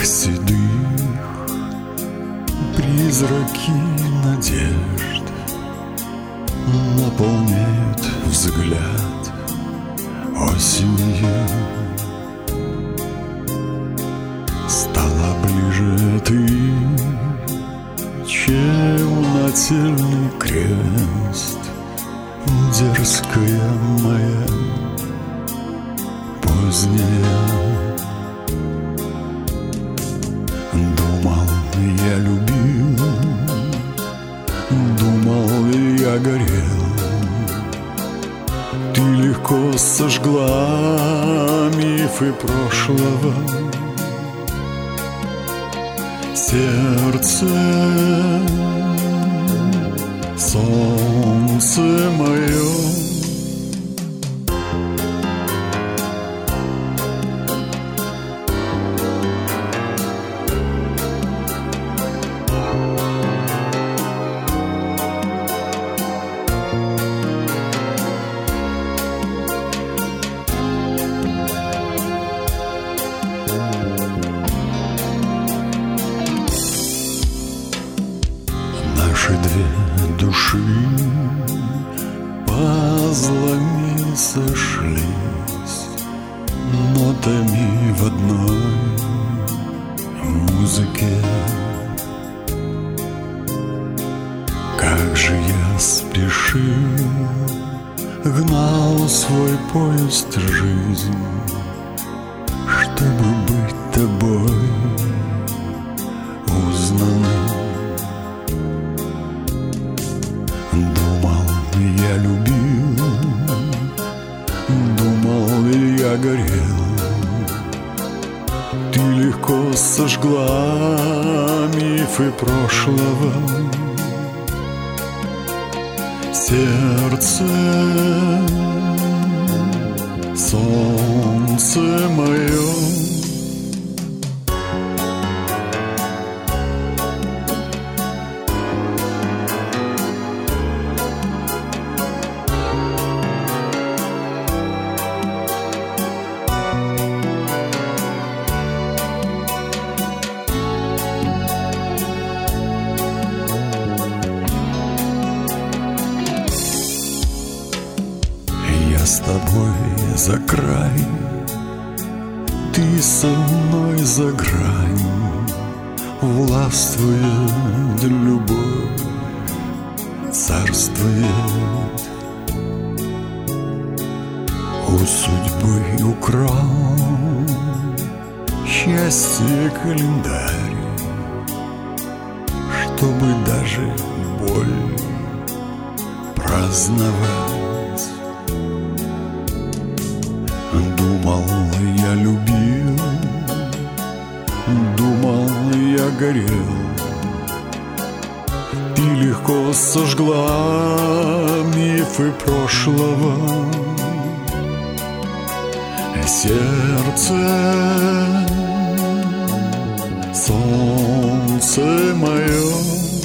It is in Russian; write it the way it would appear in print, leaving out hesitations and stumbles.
седых призраки надежд наполняют взгляд осенью. Стала ближе ты, чем нательный крест, дерзкая моя поздняя. Думал, я любил, думал, я горел. Ты легко сожгла мифы прошлого. Сердце, солнце мое, наши две души пазлами сошлись, нотами в одной музыке. Как же я спешил, гнал свой поезд жизнь, чтобы быть тобой узнанным. Думал, я любил, думал, я горел. Ты легко сожгла мифы прошлого. Сердце, солнце мое, с тобой за край, ты со мной за грань. Властвует любовь, царствует. У судьбы украл счастье календарь, чтобы даже боль праздновать. Думал, я любил, думал, я горел. Ты легко сожгла мифы прошлого. Сердце, солнце мое,